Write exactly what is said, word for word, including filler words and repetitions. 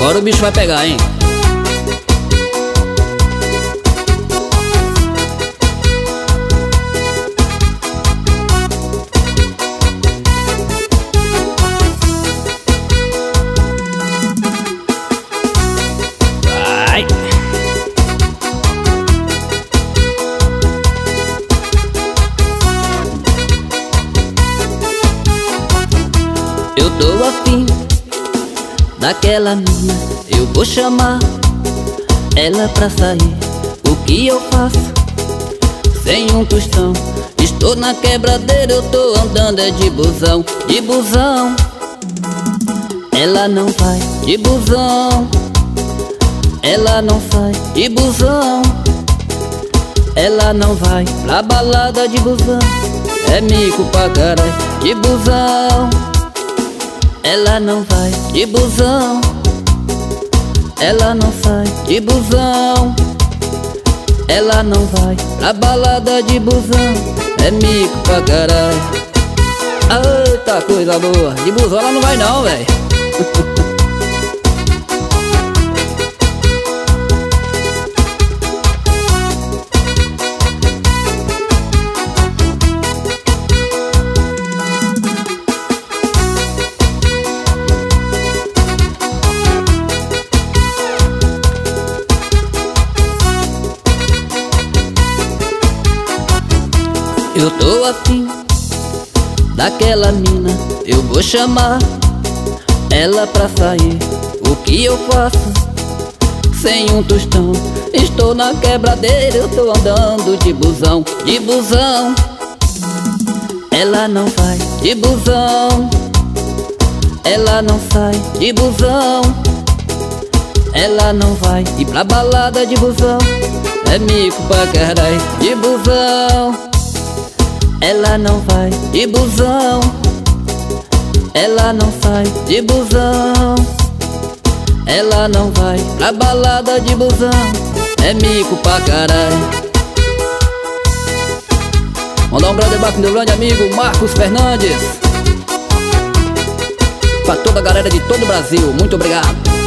Agora o bicho vai pegar, hein? Vai! Eu tô afim daquela mina, eu vou chamar ela pra sair. O que eu faço? Sem um tostão, estou na quebradeira, eu tô andando é de busão, de busão. Ela não vai de busão, ela não sai de busão, ela não vai pra balada de busão. É mico pra caralho de busão. Ela não vai de busão, ela não sai de busão, ela não vai pra balada de busão. É mico pra caralho. Eita coisa boa, de busão ela não vai não, véi. Eu tô afim daquela mina, eu vou chamar ela pra sair. O que eu faço? Sem um tostão, estou na quebradeira, eu tô andando de busão, de busão. Ela não vai de busão, ela não sai de busão, ela não vai ir pra balada de busão. É mico pra caralho de busão. Ela não vai de busão, ela não sai de busão, ela não vai pra balada de busão. É mico pra caralho. Mandar um grande abraço pro meu grande amigo Marcos Fernandes, pra toda a galera de todo o Brasil, muito obrigado.